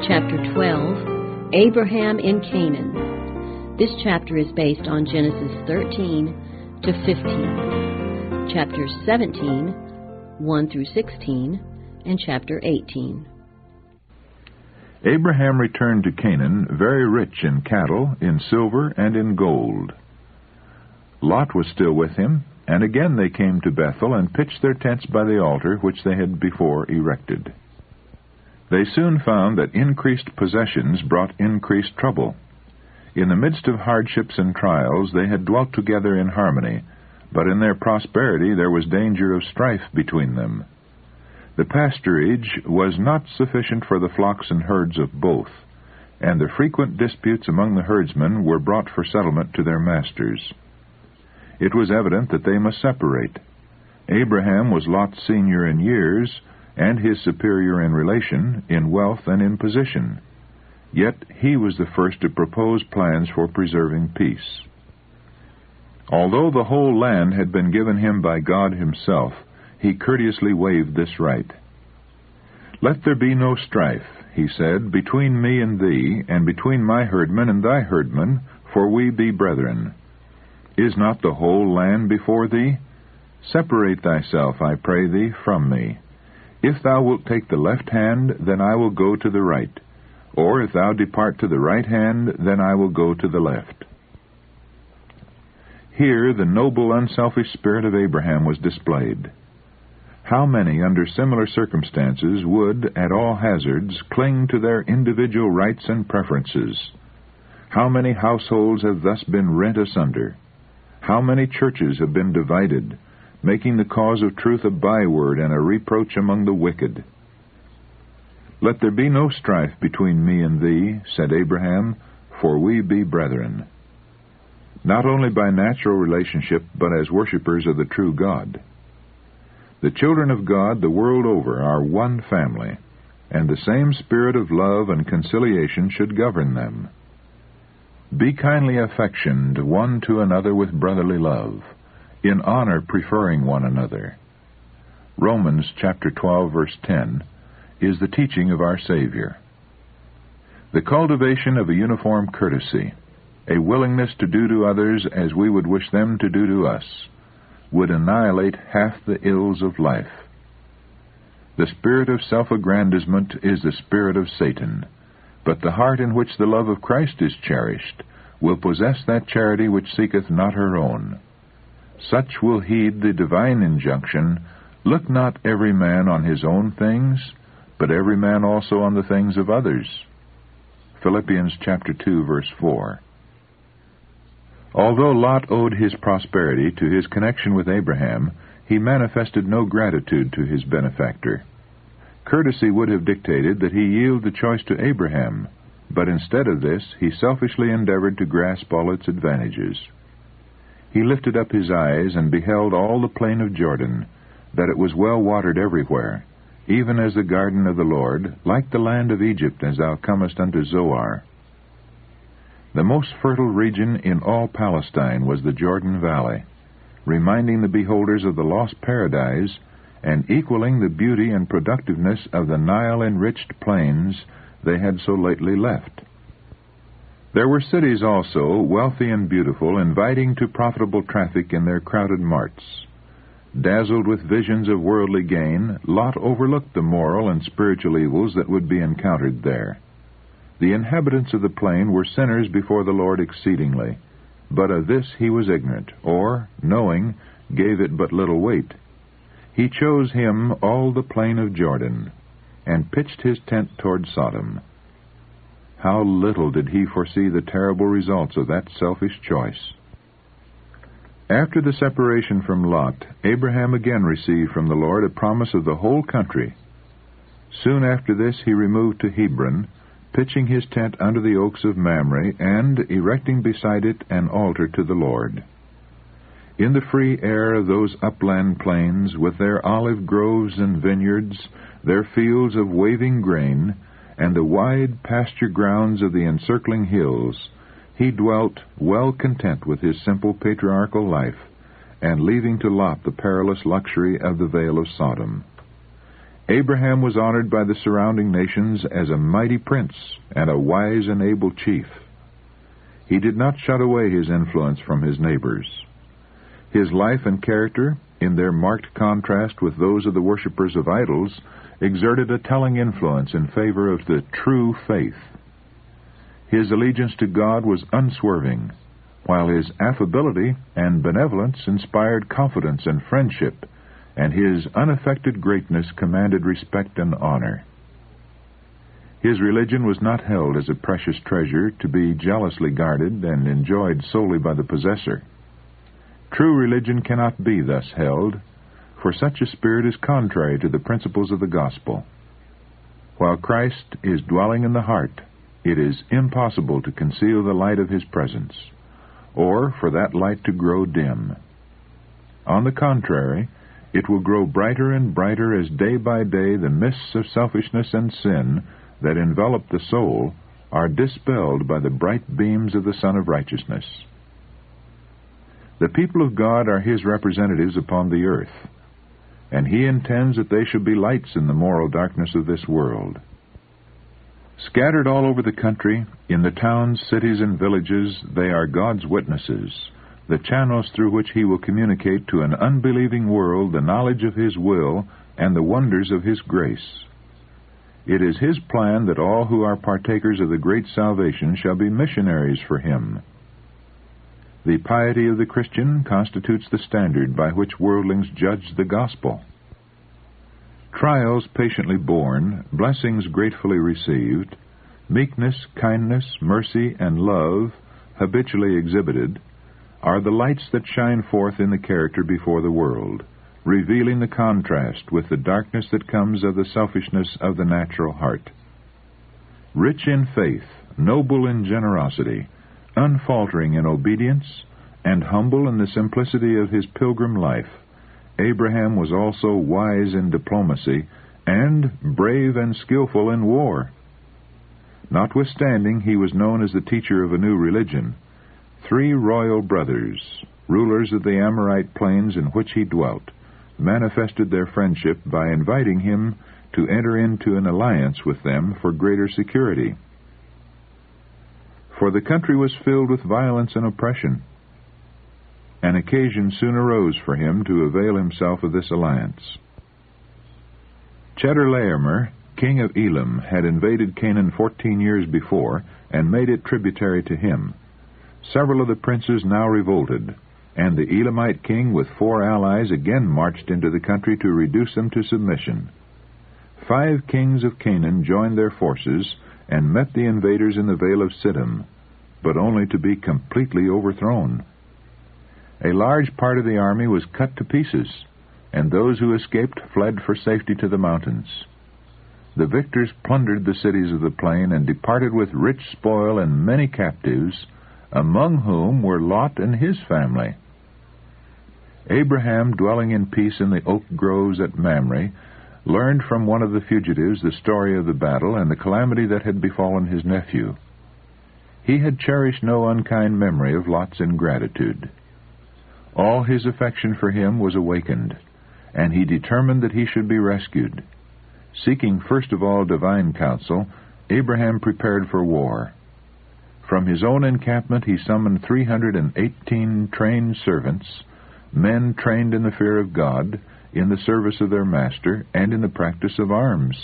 Chapter 12, Abraham in Canaan. This chapter is based on Genesis 13 to 15, Chapters 17, 1 through 16, and Chapter 18. Abraham returned to Canaan very rich in cattle, in silver, and in gold. Lot was still with him, and again they came to Bethel and pitched their tents by the altar which they had before erected. They soon found that increased possessions brought increased trouble. In the midst of hardships and trials they had dwelt together in harmony, but in their prosperity there was danger of strife between them. The pasturage was not sufficient for the flocks and herds of both, and the frequent disputes among the herdsmen were brought for settlement to their masters. It was evident that they must separate. Abraham was Lot's senior in years, and his superior in relation, in wealth and in position. Yet he was the first to propose plans for preserving peace. Although the whole land had been given him by God himself, he courteously waived this right. "Let there be no strife," he said, "between me and thee, and between my herdmen and thy herdmen, for we be brethren. Is not the whole land before thee? Separate thyself, I pray thee, from me. If thou wilt take the left hand, then I will go to the right. Or if thou depart to the right hand, then I will go to the left." Here the noble, unselfish spirit of Abraham was displayed. How many, under similar circumstances, would, at all hazards, cling to their individual rights and preferences? How many households have thus been rent asunder? How many churches have been divided, making the cause of truth a byword and a reproach among the wicked? "Let there be no strife between me and thee," said Abraham, "for we be brethren." Not only by natural relationship, but as worshippers of the true God. The children of God the world over are one family, and the same spirit of love and conciliation should govern them. Be kindly affectioned one to another with brotherly love, in honor preferring one another. Romans chapter 12, verse 10, is the teaching of our Savior. The cultivation of a uniform courtesy, a willingness to do to others as we would wish them to do to us, would annihilate half the ills of life. The spirit of self-aggrandizement is the spirit of Satan, but the heart in which the love of Christ is cherished will possess that charity which seeketh not her own. Such will heed the divine injunction, "Look not every man on his own things, but every man also on the things of others." Philippians chapter 2, verse 4. Although Lot owed his prosperity to his connection with Abraham, he manifested no gratitude to his benefactor. Courtesy would have dictated that he yield the choice to Abraham, but instead of this, he selfishly endeavored to grasp all its advantages. He lifted up his eyes and beheld all the plain of Jordan, that it was well watered everywhere, even as the garden of the Lord, like the land of Egypt, as thou comest unto Zoar. The most fertile region in all Palestine was the Jordan Valley, reminding the beholders of the lost paradise, and equaling the beauty and productiveness of the Nile-enriched plains they had so lately left. There were cities also, wealthy and beautiful, inviting to profitable traffic in their crowded marts. Dazzled with visions of worldly gain, Lot overlooked the moral and spiritual evils that would be encountered there. The inhabitants of the plain were sinners before the Lord exceedingly, but of this he was ignorant, or, knowing, gave it but little weight. He chose him all the plain of Jordan, and pitched his tent toward Sodom. How little did he foresee the terrible results of that selfish choice. After the separation from Lot, Abraham again received from the Lord a promise of the whole country. Soon after this he removed to Hebron, pitching his tent under the oaks of Mamre, and erecting beside it an altar to the Lord. In the free air of those upland plains, with their olive groves and vineyards, their fields of waving grain, and the wide pasture grounds of the encircling hills, he dwelt well content with his simple patriarchal life, and leaving to Lot the perilous luxury of the vale of Sodom. Abraham was honored by the surrounding nations as a mighty prince and a wise and able chief. He did not shut away his influence from his neighbors. His life and character, in their marked contrast with those of the worshippers of idols, exerted a telling influence in favor of the true faith. His allegiance to God was unswerving, while his affability and benevolence inspired confidence and friendship, and his unaffected greatness commanded respect and honor. His religion was not held as a precious treasure to be jealously guarded and enjoyed solely by the possessor. True religion cannot be thus held, for such a spirit is contrary to the principles of the gospel. While Christ is dwelling in the heart, it is impossible to conceal the light of his presence, or for that light to grow dim. On the contrary, it will grow brighter and brighter as day by day the mists of selfishness and sin that envelop the soul are dispelled by the bright beams of the Sun of Righteousness. The people of God are his representatives upon the earth, and he intends that they should be lights in the moral darkness of this world. Scattered all over the country, in the towns, cities, and villages, they are God's witnesses, the channels through which he will communicate to an unbelieving world the knowledge of his will and the wonders of his grace. It is his plan that all who are partakers of the great salvation shall be missionaries for him. The piety of the Christian constitutes the standard by which worldlings judge the gospel. Trials patiently borne, blessings gratefully received, meekness, kindness, mercy, and love habitually exhibited, are the lights that shine forth in the character before the world, revealing the contrast with the darkness that comes of the selfishness of the natural heart. Rich in faith, noble in generosity, unfaltering in obedience, and humble in the simplicity of his pilgrim life, Abraham was also wise in diplomacy and brave and skillful in war. Notwithstanding he was known as the teacher of a new religion, 3 royal brothers, rulers of the Amorite plains in which he dwelt, manifested their friendship by inviting him to enter into an alliance with them for greater security. For the country was filled with violence and oppression. An occasion soon arose for him to avail himself of this alliance. Chedorlaomer, king of Elam, had invaded Canaan 14 years before and made it tributary to him. Several of the princes now revolted, and the Elamite king with 4 allies again marched into the country to reduce them to submission. 5 kings of Canaan joined their forces and met the invaders in the Vale of Siddim, but only to be completely overthrown. A large part of the army was cut to pieces, and those who escaped fled for safety to the mountains. The victors plundered the cities of the plain and departed with rich spoil and many captives, among whom were Lot and his family. Abraham, dwelling in peace in the oak groves at Mamre, learned from one of the fugitives the story of the battle and the calamity that had befallen his nephew. He had cherished no unkind memory of Lot's ingratitude. All his affection for him was awakened, and he determined that he should be rescued. Seeking first of all divine counsel, Abraham prepared for war. From his own encampment he summoned 318 trained servants, men trained in the fear of God, in the service of their master, and in the practice of arms.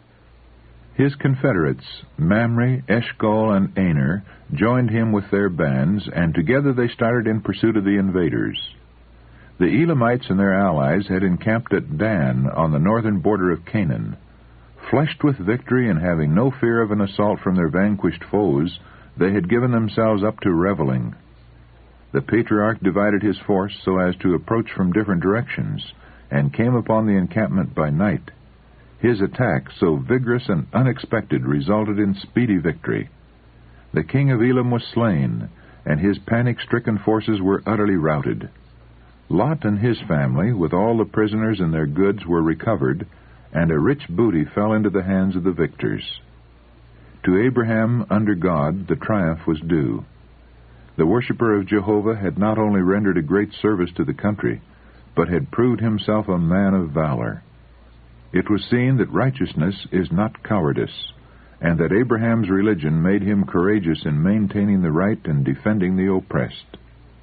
His confederates, Mamre, Eshcol, and Aner, joined him with their bands, and together they started in pursuit of the invaders. The Elamites and their allies had encamped at Dan on the northern border of Canaan. Flushed with victory and having no fear of an assault from their vanquished foes, they had given themselves up to reveling. The patriarch divided his force so as to approach from different directions, and came upon the encampment by night. His attack, so vigorous and unexpected, resulted in speedy victory. The king of Elam was slain, and his panic-stricken forces were utterly routed. Lot and his family, with all the prisoners and their goods, were recovered, and a rich booty fell into the hands of the victors. To Abraham, under God, the triumph was due. The worshipper of Jehovah had not only rendered a great service to the country, but had proved himself a man of valor. it was seen that righteousness is not cowardice, and that Abraham's religion made him courageous in maintaining the right and defending the oppressed.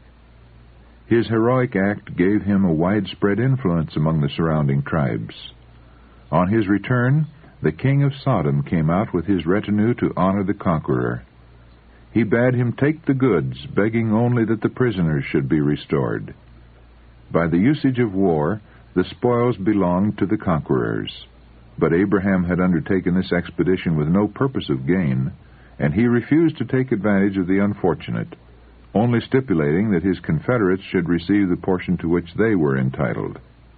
His heroic act gave him a widespread influence among the surrounding tribes. On his return, the king of Sodom came out with his retinue to honor the conqueror. He bade him take the goods, begging only that the prisoners should be restored. By the usage of war, the spoils belonged to the conquerors. But Abraham had undertaken this expedition with no purpose of gain, and he refused to take advantage of the unfortunate, only stipulating that his confederates should receive the portion to which they were entitled.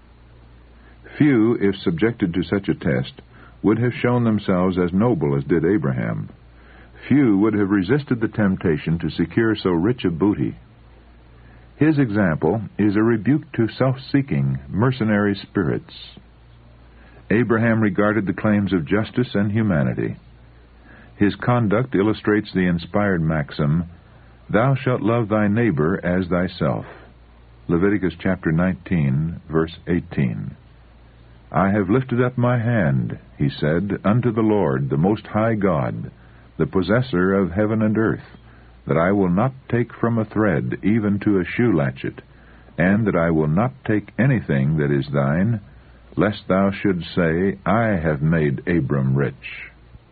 Few, if subjected to such a test, would have shown themselves as noble as did Abraham. Few would have resisted the temptation to secure so rich a booty. His example is a rebuke to self-seeking, mercenary spirits. Abraham regarded the claims of justice and humanity. His conduct illustrates the inspired maxim, "Thou shalt love thy neighbor as thyself." Leviticus chapter 19, verse 18. "I have lifted up my hand," he said, "unto the Lord, the Most High God, the possessor of heaven and earth, that I will not take from a thread, even to a shoe latchet, and that I will not take anything that is thine, lest thou shouldst say, I have made Abram rich."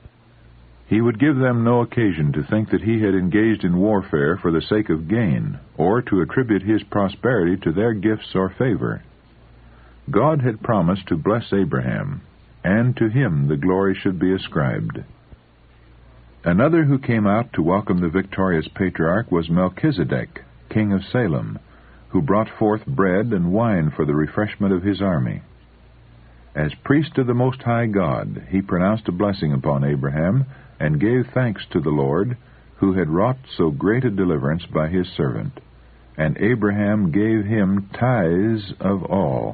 He would give them no occasion to think that he had engaged in warfare for the sake of gain, or to attribute his prosperity to their gifts or favor. God had promised to bless Abraham, and to him the glory should be ascribed. Another who came out to welcome the victorious patriarch was Melchizedek, king of Salem, who brought forth bread and wine for the refreshment of his army. As priest of the Most High God, he pronounced a blessing upon Abraham, and gave thanks to the Lord, who had wrought so great a deliverance by his servant. And Abraham gave him tithes of all.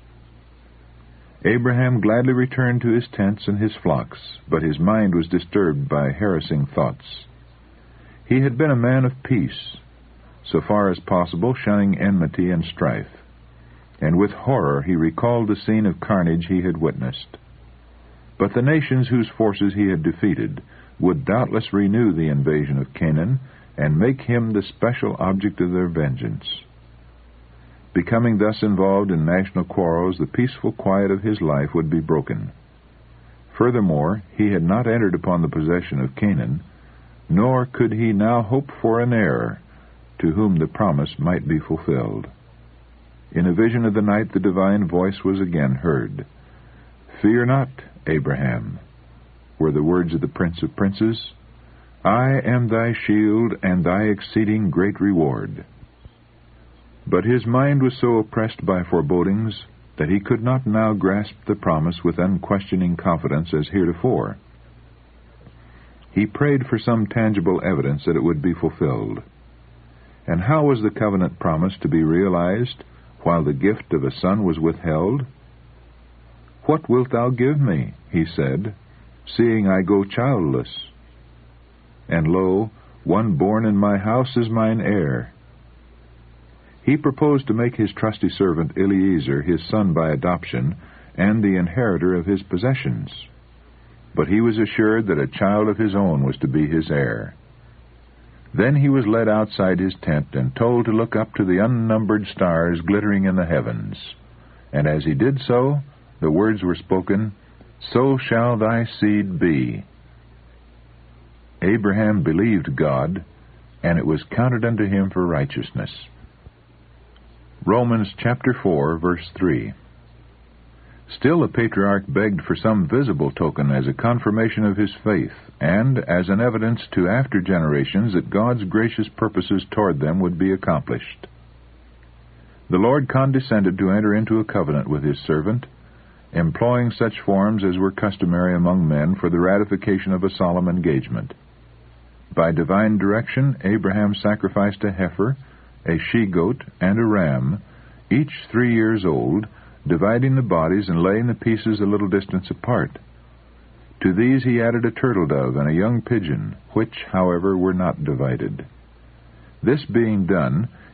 Abraham gladly returned to his tents and his flocks, but his mind was disturbed by harassing thoughts. He had been a man of peace, so far as possible shunning enmity and strife, and with horror he recalled the scene of carnage he had witnessed. But the nations whose forces he had defeated would doubtless renew the invasion of Canaan and make him the special object of their vengeance. Becoming thus involved in national quarrels, the peaceful quiet of his life would be broken. Furthermore, he had not entered upon the possession of Canaan, nor could he now hope for an heir to whom the promise might be fulfilled. In a vision of the night the divine voice was again heard. "Fear not, Abraham," were the words of the Prince of Princes. "I am thy shield and thy exceeding great reward." But his mind was so oppressed by forebodings that he could not now grasp the promise with unquestioning confidence as heretofore. He prayed for some tangible evidence that it would be fulfilled. And how was the covenant promise to be realized while the gift of a son was withheld? "What wilt thou give me," he said, "seeing I go childless? And lo, one born in my house is mine heir." He proposed to make his trusty servant Eliezer his son by adoption and the inheritor of his possessions. But he was assured that a child of his own was to be his heir. Then he was led outside his tent and told to look up to the unnumbered stars glittering in the heavens. And as he did so, the words were spoken, "So shall thy seed be." Abraham believed God, and it was counted unto him for righteousness. Romans chapter 4, verse 3. Still the patriarch begged for some visible token as a confirmation of his faith, and as an evidence to after generations that God's gracious purposes toward them would be accomplished. The Lord condescended to enter into a covenant with his servant, employing such forms as were customary among men for the ratification of a solemn engagement. By divine direction, Abraham sacrificed a heifer, a she-goat, and a ram, each 3 years old, dividing the bodies and laying the pieces a little distance apart. To these he added a turtle-dove and a young pigeon, which, however, were not divided. This being done,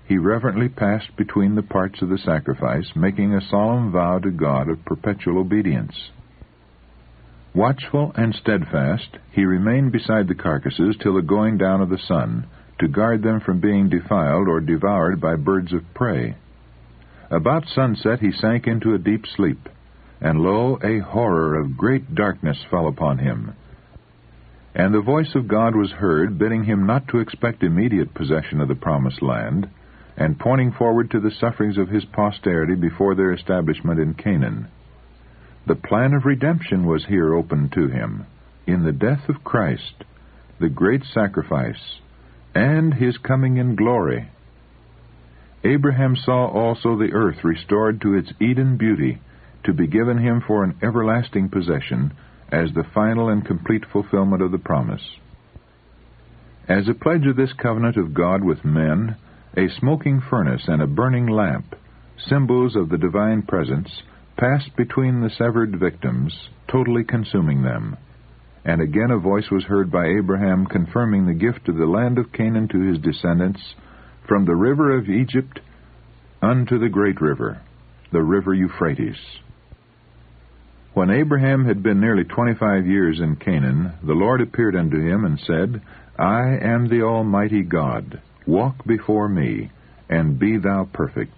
he reverently passed between the parts of the sacrifice, making a solemn vow to God of perpetual obedience. Watchful and steadfast, he remained beside the carcasses till the going down of the sun, to guard them from being defiled or devoured by birds of prey. About sunset he sank into a deep sleep, and lo, a horror of great darkness fell upon him. And the voice of God was heard, bidding him not to expect immediate possession of the promised land, and pointing forward to the sufferings of his posterity before their establishment in Canaan. The plan of redemption was here opened to him, in the death of Christ, the great sacrifice, and his coming in glory. Abraham saw also the earth restored to its Eden beauty, to be given him for an everlasting possession, as the final and complete fulfillment of the promise. As a pledge of this covenant of God with men, a smoking furnace and a burning lamp, symbols of the divine presence, passed between the severed victims, totally consuming them. And again a voice was heard by Abraham confirming the gift of the land of Canaan to his descendants, from the river of Egypt unto the great river, the river Euphrates. When Abraham had been nearly 25 years in Canaan, the Lord appeared unto him and said, I am the Almighty God. Walk before me, and be thou perfect.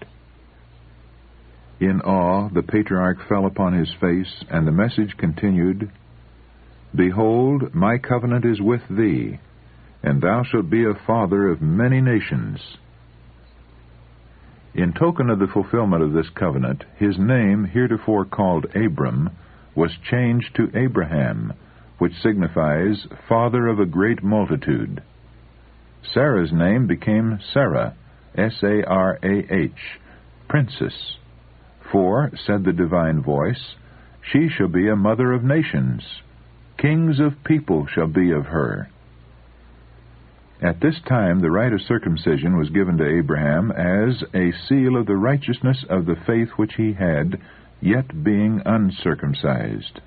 In awe the patriarch fell upon his face, and the message continued, Behold, my covenant is with thee, and thou shalt be a father of many nations. In token of the fulfillment of this covenant, his name, heretofore called Abram, was changed to Abraham, which signifies father of a great multitude. Sarah's name became Sarah, S-A-R-A-H, princess. For, said the divine voice, she shall be a mother of nations. Kings of people shall be of her. At this time the rite of circumcision was given to Abraham as a seal of the righteousness of the faith which he had, yet being uncircumcised.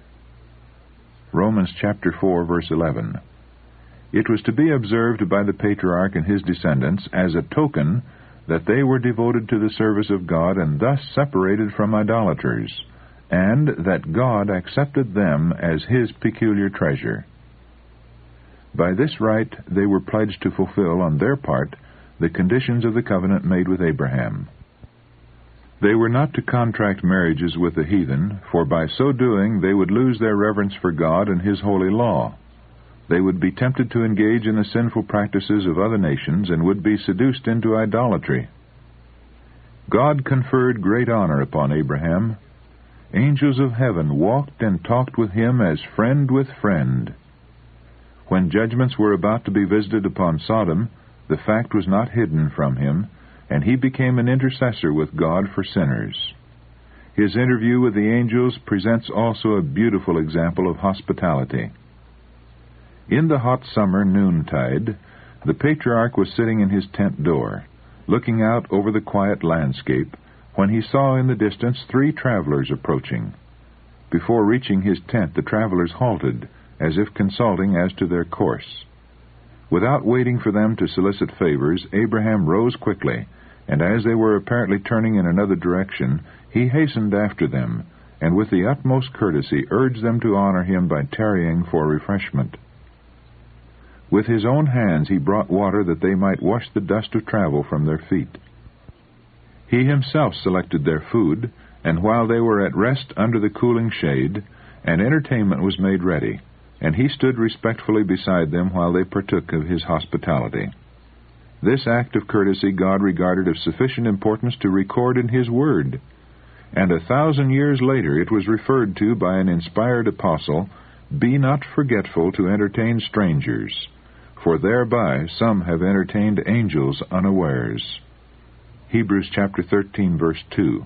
Romans chapter 4, verse 11. It was to be observed by the patriarch and his descendants as a token that they were devoted to the service of God and thus separated from idolaters, and that God accepted them as his peculiar treasure. By this rite they were pledged to fulfill on their part the conditions of the covenant made with Abraham. They were not to contract marriages with the heathen, for by so doing they would lose their reverence for God and his holy law. They would be tempted to engage in the sinful practices of other nations and would be seduced into idolatry. God conferred great honor upon Abraham. Angels of heaven walked and talked with him as friend with friend. When judgments were about to be visited upon Sodom, the fact was not hidden from him, and he became an intercessor with God for sinners. His interview with the angels presents also a beautiful example of hospitality. In the hot summer noontide, the patriarch was sitting in his tent door, looking out over the quiet landscape, when he saw in the distance 3 travelers approaching. Before reaching his tent, the travelers halted, as if consulting as to their course. Without waiting for them to solicit favors, Abraham rose quickly, and as they were apparently turning in another direction, he hastened after them, and with the utmost courtesy urged them to honor him by tarrying for refreshment. With his own hands he brought water that they might wash the dust of travel from their feet. He himself selected their food, and while they were at rest under the cooling shade, an entertainment was made ready, and he stood respectfully beside them while they partook of his hospitality. This act of courtesy God regarded of sufficient importance to record in his word, and 1,000 years later it was referred to by an inspired apostle, Be not forgetful to entertain strangers, for thereby some have entertained angels unawares. Hebrews chapter 13, verse 2.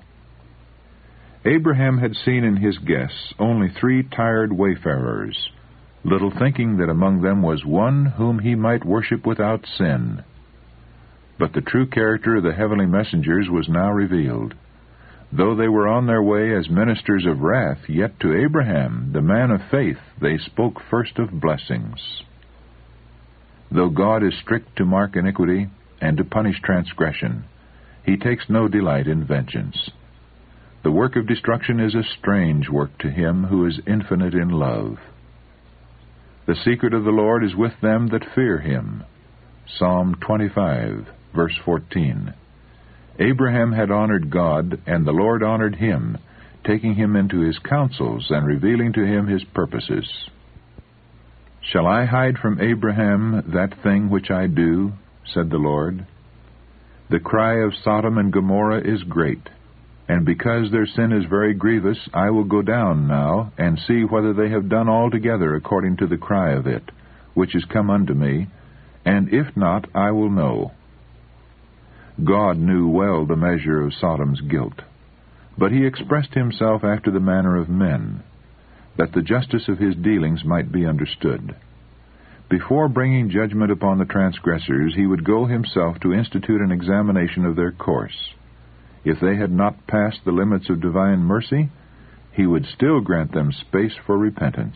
Abraham had seen in his guests only 3 tired wayfarers, little thinking that among them was one whom he might worship without sin. But the true character of the heavenly messengers was now revealed. Though they were on their way as ministers of wrath, yet to Abraham, the man of faith, they spoke first of blessings. Though God is strict to mark iniquity and to punish transgression, He takes no delight in vengeance. The work of destruction is a strange work to him who is infinite in love. The secret of the Lord is with them that fear him. Psalm 25, verse 14. Abraham had honored God, and the Lord honored him, taking him into his counsels and revealing to him his purposes. Shall I hide from Abraham that thing which I do? Said the Lord. The cry of Sodom and Gomorrah is great, and because their sin is very grievous, I will go down now, and see whether they have done altogether according to the cry of it, which is come unto me, and if not, I will know. God knew well the measure of Sodom's guilt, but he expressed himself after the manner of men, that the justice of his dealings might be understood. Before bringing judgment upon the transgressors, he would go himself to institute an examination of their course. If they had not passed the limits of divine mercy, he would still grant them space for repentance.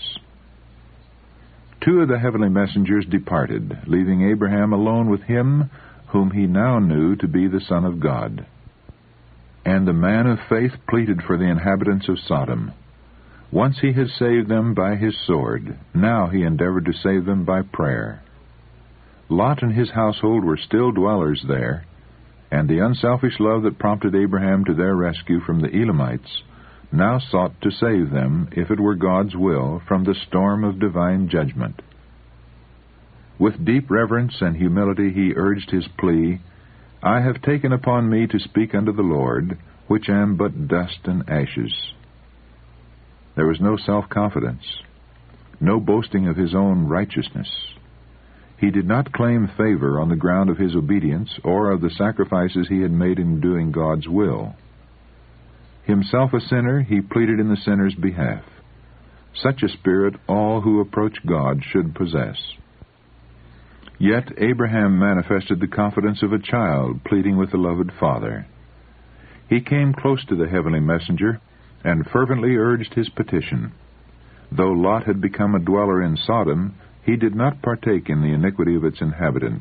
2 of the heavenly messengers departed, leaving Abraham alone with him whom he now knew to be the Son of God. And the man of faith pleaded for the inhabitants of Sodom. Once he had saved them by his sword, now he endeavored to save them by prayer. Lot and his household were still dwellers there, and the unselfish love that prompted Abraham to their rescue from the Elamites now sought to save them, if it were God's will, from the storm of divine judgment. With deep reverence and humility he urged his plea, I have taken upon me to speak unto the Lord, which am but dust and ashes. There was no self-confidence, no boasting of his own righteousness. He did not claim favor on the ground of his obedience or of the sacrifices he had made in doing God's will. Himself a sinner, he pleaded in the sinner's behalf. Such a spirit all who approach God should possess. Yet Abraham manifested the confidence of a child pleading with the loved father. He came close to the heavenly messenger and fervently urged his petition. Though Lot had become a dweller in Sodom, he did not partake in the iniquity of its inhabitants.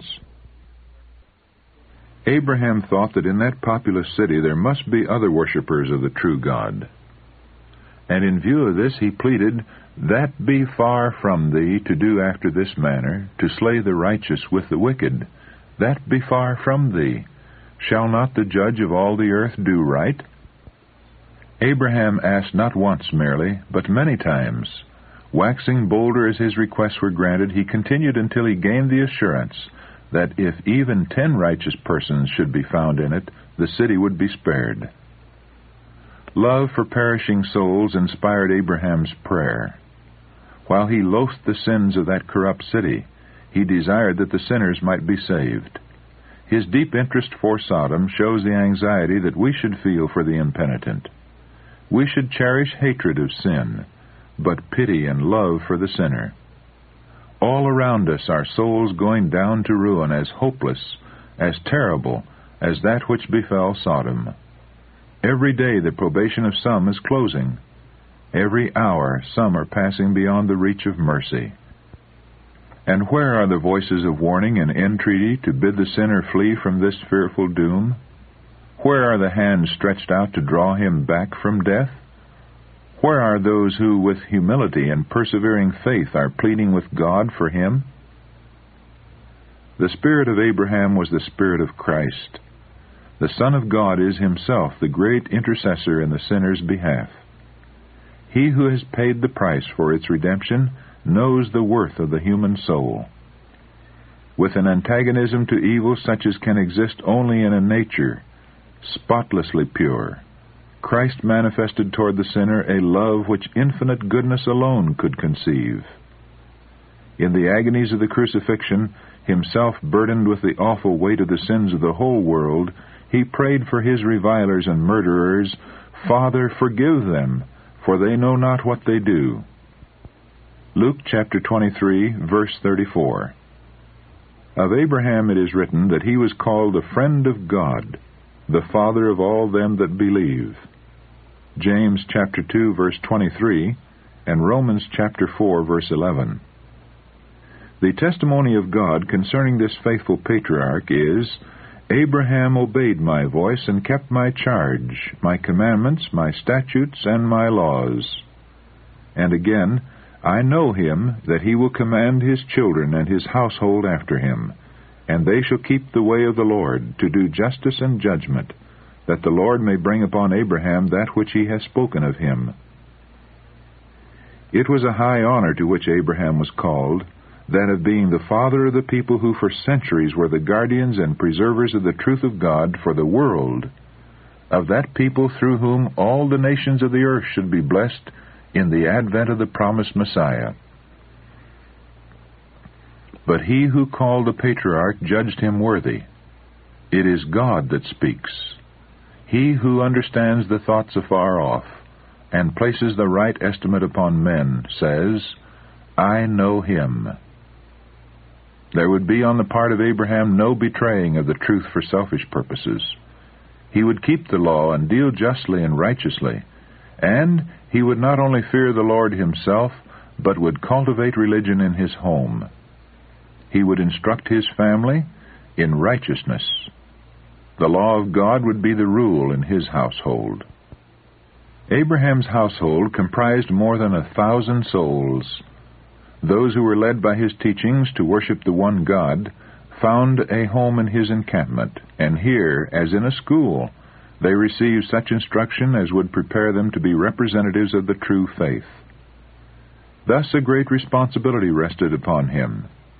Abraham thought that in that populous city there must be other worshippers of the true God. And in view of this he pleaded, That be far from thee to do after this manner, to slay the righteous with the wicked. That be far from thee. Shall not the judge of all the earth do right? Abraham asked not once merely, but many times. Waxing bolder as his requests were granted, he continued until he gained the assurance that if even 10 righteous persons should be found in it, the city would be spared. Love for perishing souls inspired Abraham's prayer. While he loathed the sins of that corrupt city, he desired that the sinners might be saved. His deep interest for Sodom shows the anxiety that we should feel for the impenitent. We should cherish hatred of sin, but pity and love for the sinner. All around us are souls going down to ruin as hopeless, as terrible as that which befell Sodom. Every day the probation of some is closing. Every hour some are passing beyond the reach of mercy. And where are the voices of warning and entreaty to bid the sinner flee from this fearful doom? Where are the hands stretched out to draw him back from death? Where are those who, with humility and persevering faith, are pleading with God for him? The spirit of Abraham was the spirit of Christ. The Son of God is himself the great intercessor in the sinner's behalf. He who has paid the price for its redemption knows the worth of the human soul. With an antagonism to evil such as can exist only in a nature spotlessly pure, Christ manifested toward the sinner a love which infinite goodness alone could conceive. In the agonies of the crucifixion, himself burdened with the awful weight of the sins of the whole world, he prayed for his revilers and murderers, Father, forgive them, for they know not what they do. Luke chapter 23, verse 34. Of Abraham it is written that he was called the friend of God, the father of all them that believe. James chapter 2, verse 23, and Romans chapter 4, verse 11. The testimony of God concerning this faithful patriarch is, Abraham obeyed my voice and kept my charge, my commandments, my statutes, and my laws. And again, I know him, that he will command his children and his household after him, and they shall keep the way of the Lord, to do justice and judgment, that the Lord may bring upon Abraham that which he has spoken of him. It was a high honor to which Abraham was called, that of being the father of the people who for centuries were the guardians and preservers of the truth of God for the world, of that people through whom all the nations of the earth should be blessed in the advent of the promised Messiah. But he who called the patriarch judged him worthy. It is God that speaks. He who understands the thoughts afar off, and places the right estimate upon men, says, I know him. There would be on the part of Abraham no betraying of the truth for selfish purposes. He would keep the law and deal justly and righteously, and he would not only fear the Lord himself, but would cultivate religion in his home. He would instruct his family in righteousness. The law of God would be the rule in his household. Abraham's household comprised more than 1,000 souls. Those who were led by his teachings to worship the one God found a home in his encampment, and here, as in a school, they received such instruction as would prepare them to be representatives of the true faith. Thus a great responsibility rested upon him.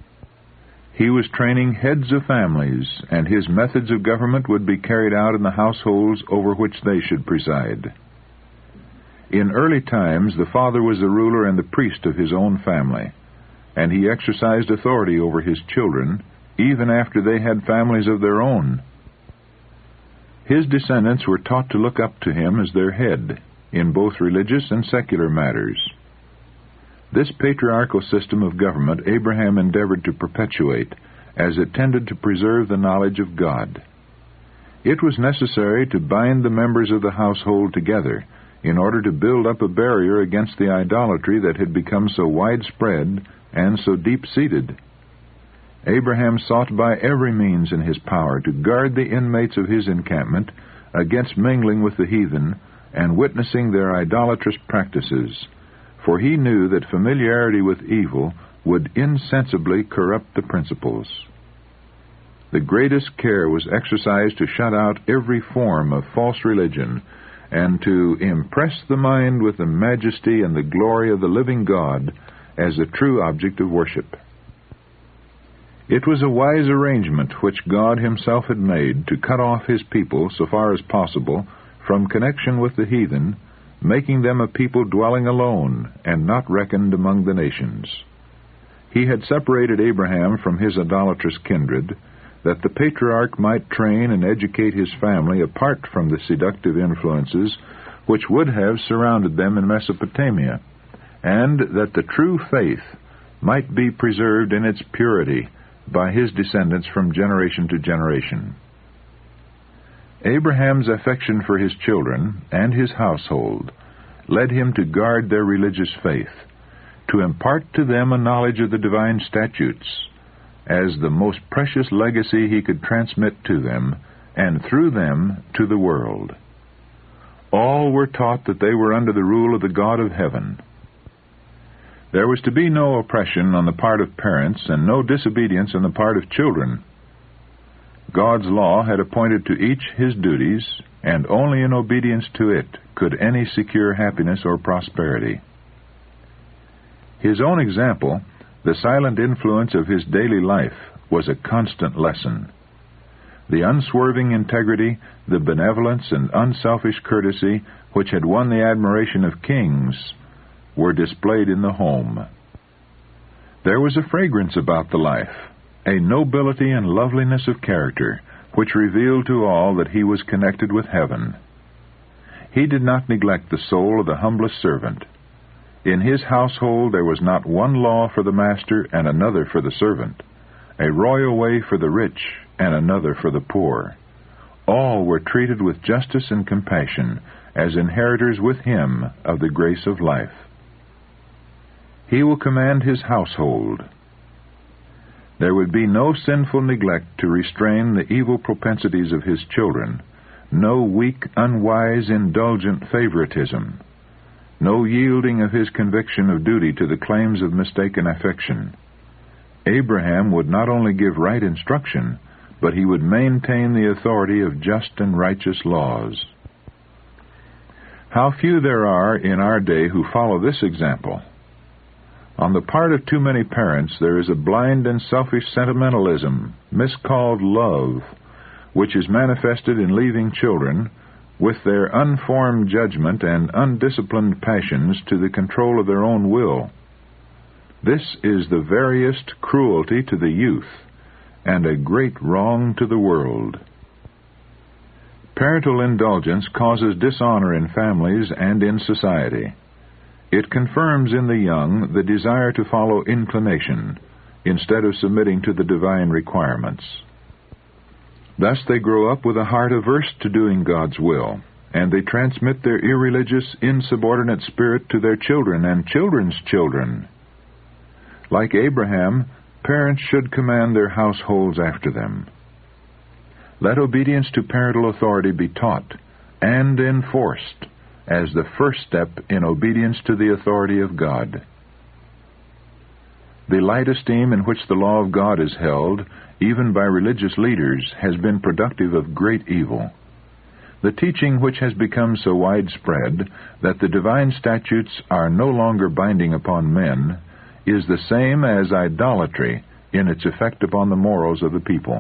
He was training heads of families, and his methods of government would be carried out in the households over which they should preside. In early times, the father was the ruler and the priest of his own family, and he exercised authority over his children, even after they had families of their own. His descendants were taught to look up to him as their head, in both religious and secular matters. This patriarchal system of government Abraham endeavored to perpetuate, as it tended to preserve the knowledge of God. It was necessary to bind the members of the household together, in order to build up a barrier against the idolatry that had become so widespread and so deep-seated. Abraham sought by every means in his power to guard the inmates of his encampment against mingling with the heathen and witnessing their idolatrous practices, for he knew that familiarity with evil would insensibly corrupt the principles. The greatest care was exercised to shut out every form of false religion and to impress the mind with the majesty and the glory of the living God as the true object of worship. It was a wise arrangement which God himself had made to cut off his people, so far as possible, from connection with the heathen, making them a people dwelling alone and not reckoned among the nations. He had separated Abraham from his idolatrous kindred, that the patriarch might train and educate his family apart from the seductive influences which would have surrounded them in Mesopotamia, and that the true faith might be preserved in its purity by his descendants from generation to generation. Abraham's affection for his children and his household led him to guard their religious faith, to impart to them a knowledge of the divine statutes, as the most precious legacy he could transmit to them, and through them to the world. All were taught that they were under the rule of the God of heaven. There was to be no oppression on the part of parents and no disobedience on the part of children. God's law had appointed to each his duties, and only in obedience to it could any secure happiness or prosperity. His own example, the silent influence of his daily life, was a constant lesson. The unswerving integrity, the benevolence and unselfish courtesy which had won the admiration of kings were displayed in the home. There was a fragrance about the life, a nobility and loveliness of character, which revealed to all that he was connected with heaven. He did not neglect the soul of the humblest servant. In his household there was not one law for the master and another for the servant, a royal way for the rich and another for the poor. All were treated with justice and compassion as inheritors with him of the grace of life. He will command his household. There would be no sinful neglect to restrain the evil propensities of his children, no weak, unwise, indulgent favoritism, no yielding of his conviction of duty to the claims of mistaken affection. Abraham would not only give right instruction, but he would maintain the authority of just and righteous laws. How few there are in our day who follow this example. On the part of too many parents, there is a blind and selfish sentimentalism, miscalled love, which is manifested in leaving children, with their unformed judgment and undisciplined passions, to the control of their own will. This is the veriest cruelty to the youth, and a great wrong to the world. Parental indulgence causes dishonor in families and in society. It confirms in the young the desire to follow inclination, instead of submitting to the divine requirements. Thus they grow up with a heart averse to doing God's will, and they transmit their irreligious, insubordinate spirit to their children and children's children. Like Abraham, parents should command their households after them. Let obedience to parental authority be taught and enforced as the first step in obedience to the authority of God. The light esteem in which the law of God is held, even by religious leaders, has been productive of great evil. The teaching which has become so widespread that the divine statutes are no longer binding upon men is the same as idolatry in its effect upon the morals of the people.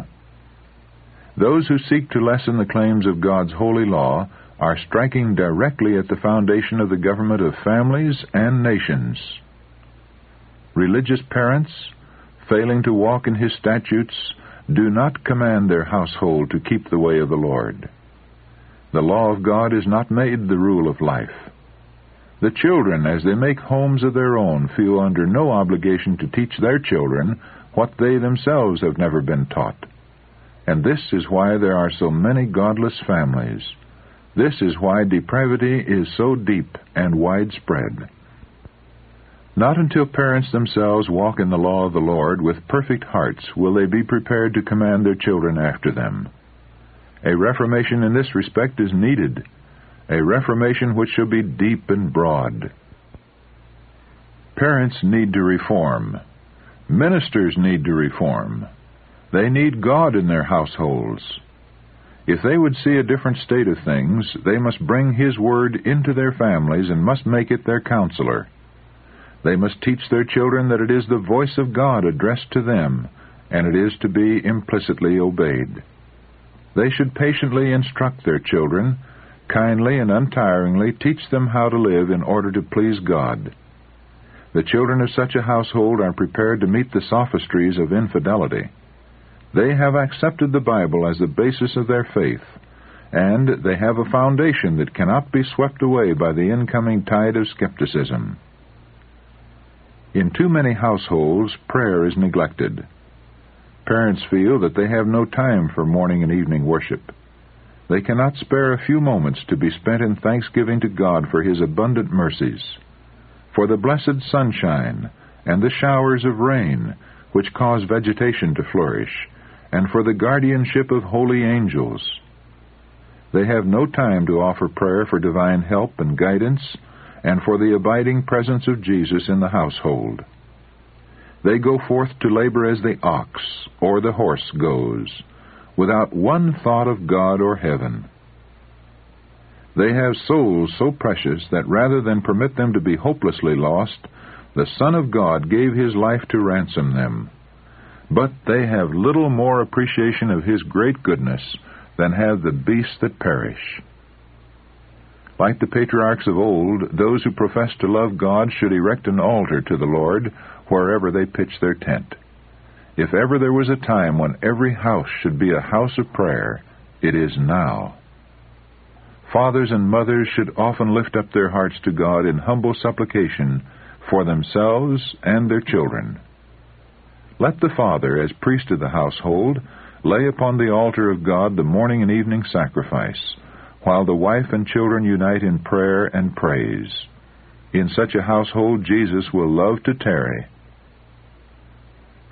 Those who seek to lessen the claims of God's holy law are striking directly at the foundation of the government of families and nations. Religious parents, failing to walk in His statutes, do not command their household to keep the way of the Lord. The law of God is not made the rule of life. The children, as they make homes of their own, feel under no obligation to teach their children what they themselves have never been taught. And this is why there are so many godless families. This is why depravity is so deep and widespread. Not until parents themselves walk in the law of the Lord with perfect hearts will they be prepared to command their children after them. A reformation in this respect is needed, a reformation which shall be deep and broad. Parents need to reform. Ministers need to reform. They need God in their households. If they would see a different state of things, they must bring His Word into their families and must make it their counselor. They must teach their children that it is the voice of God addressed to them, and it is to be implicitly obeyed. They should patiently instruct their children, kindly and untiringly teach them how to live in order to please God. The children of such a household are prepared to meet the sophistries of infidelity. They have accepted the Bible as the basis of their faith, and they have a foundation that cannot be swept away by the incoming tide of skepticism. In too many households, prayer is neglected. Parents feel that they have no time for morning and evening worship. They cannot spare a few moments to be spent in thanksgiving to God for His abundant mercies, for the blessed sunshine and the showers of rain which cause vegetation to flourish, and for the guardianship of holy angels. They have no time to offer prayer for divine help and guidance, and for the abiding presence of Jesus in the household. They go forth to labor as the ox or the horse goes, without one thought of God or heaven. They have souls so precious that rather than permit them to be hopelessly lost, the Son of God gave His life to ransom them. But they have little more appreciation of His great goodness than have the beasts that perish. Like the patriarchs of old, those who profess to love God should erect an altar to the Lord wherever they pitch their tent. If ever there was a time when every house should be a house of prayer, it is now. Fathers and mothers should often lift up their hearts to God in humble supplication for themselves and their children. Let the father, as priest of the household, lay upon the altar of God the morning and evening sacrifice, while the wife and children unite in prayer and praise. In such a household Jesus will love to tarry.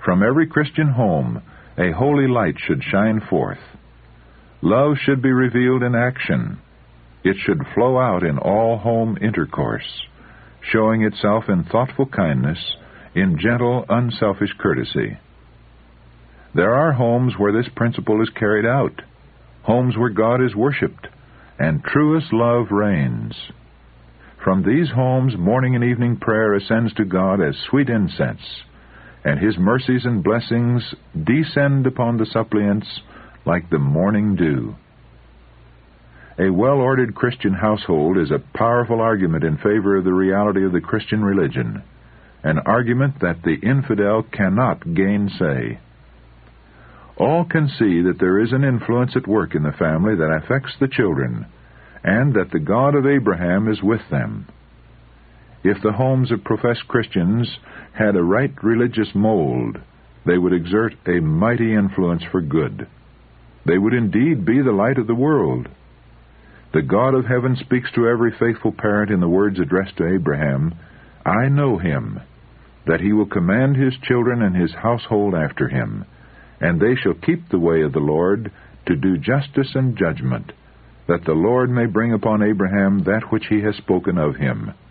From every Christian home, a holy light should shine forth. Love should be revealed in action. It should flow out in all home intercourse, showing itself in thoughtful kindness, in gentle, unselfish courtesy. There are homes where this principle is carried out, homes where God is worshipped, and truest love reigns. From these homes, morning and evening prayer ascends to God as sweet incense, and His mercies and blessings descend upon the suppliants like the morning dew. A well-ordered Christian household is a powerful argument in favor of the reality of the Christian religion, an argument that the infidel cannot gainsay. All can see that there is an influence at work in the family that affects the children, and that the God of Abraham is with them. If the homes of professed Christians had a right religious mold, they would exert a mighty influence for good. They would indeed be the light of the world. The God of heaven speaks to every faithful parent in the words addressed to Abraham, "I know him, that he will command his children and his household after him, and they shall keep the way of the Lord, to do justice and judgment, that the Lord may bring upon Abraham that which he has spoken of him."